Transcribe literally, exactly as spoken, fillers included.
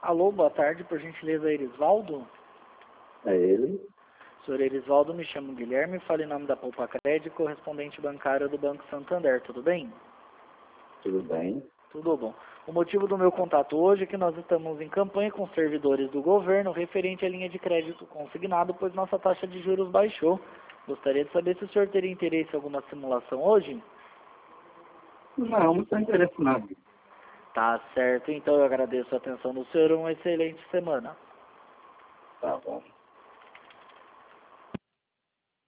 Alô, boa tarde, por gentileza, Erisvaldo? É ele? Senhor Erisvaldo, me chamo Guilherme, falo em nome da Poupa Crédito, correspondente bancário do Banco Santander, tudo bem? Tudo bem? Tudo bom. O motivo do meu contato hoje é que nós estamos em campanha com servidores do governo referente à linha de crédito consignado, pois nossa taxa de juros baixou. Gostaria de saber se o senhor teria interesse em alguma simulação hoje? Não, não tem interesse não. Tá certo, então eu agradeço a atenção do senhor, uma excelente semana. Tá bom.